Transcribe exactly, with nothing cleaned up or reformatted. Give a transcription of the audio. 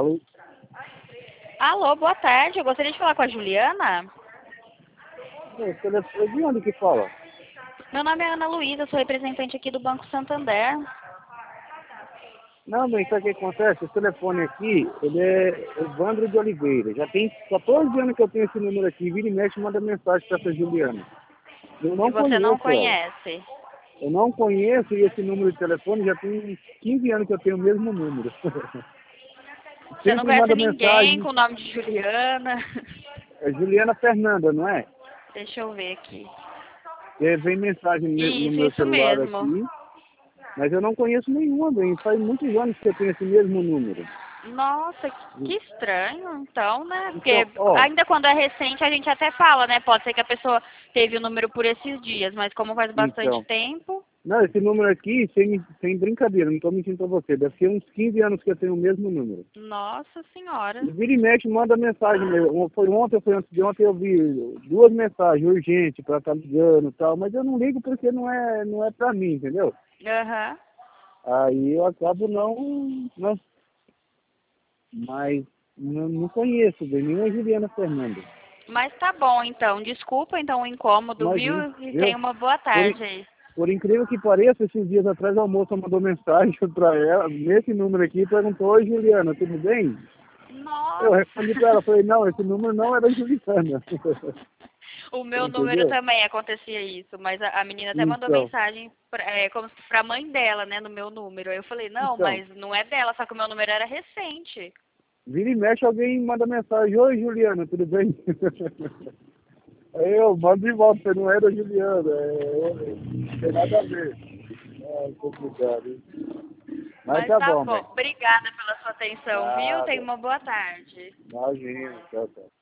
Alô? Alô, boa tarde. Eu gostaria de falar com a Juliana. O telefone de onde que fala? Meu nome é Ana Luísa, sou representante aqui do Banco Santander. Não, bem, sabe o que acontece? Esse telefone aqui, ele é Evandro de Oliveira. Já tem quatorze anos que eu tenho esse número aqui. Vira e mexe e manda mensagem para essa Juliana. Eu E não você não conheço ela. conhece. Eu não conheço e esse número de telefone já tem quinze anos que eu tenho o mesmo número. Você não Sempre conhece manda ninguém mensagem. com o nome de Juliana. É Juliana Fernanda, não é? Deixa eu ver aqui. E vem mensagem no no Isso, meu isso celular mesmo. aqui. Mas eu não conheço nenhuma, bem. Faz muitos anos que eu tenho esse mesmo número. Nossa, que estranho, então, né? Então, Porque ó, ainda quando é recente a gente até fala, né? Pode ser que a pessoa teve o número por esses dias, mas como faz bastante então. tempo. Não, esse número aqui, sem, sem brincadeira, não estou mentindo para você. Deve ser uns quinze anos que eu tenho o mesmo número. Nossa senhora. E vira e mexe, manda mensagem. Meu. Foi ontem, foi antes de ontem, eu vi duas mensagens urgentes para estar ligando e tal, mas eu não ligo porque não é, não é para mim, entendeu? Aham. Aí eu acabo não, não mas não, não conheço bem, nenhuma Juliana Fernanda. Mas tá bom, então. Desculpa, então, o incômodo, viu? Imagina, E tenha viu? uma boa Por, tarde aí. por incrível que pareça, esses dias atrás a moça mandou mensagem para ela, nesse número aqui, e perguntou: oi Juliana, tudo bem? Eu Nossa! respondi para ela, falei, não, esse número não é da Juliana. O meu número Entendeu? também acontecia isso, mas a, a menina até mandou Então, mensagem pra, é, como se pra mãe dela, né, no meu número. Aí eu falei, não, então, mas não é dela, só que o meu número era recente. vira e mexe, alguém manda mensagem: oi Juliana, tudo bem? Aí eu mando de volta, você não é da Juliana, é, não tem nada a ver. É complicado, hein? Mas Mas tá tá bom, bom. bem. Obrigada pela sua atenção, viu? Tenha Nada. uma boa tarde. Imagina, tchau, tchau.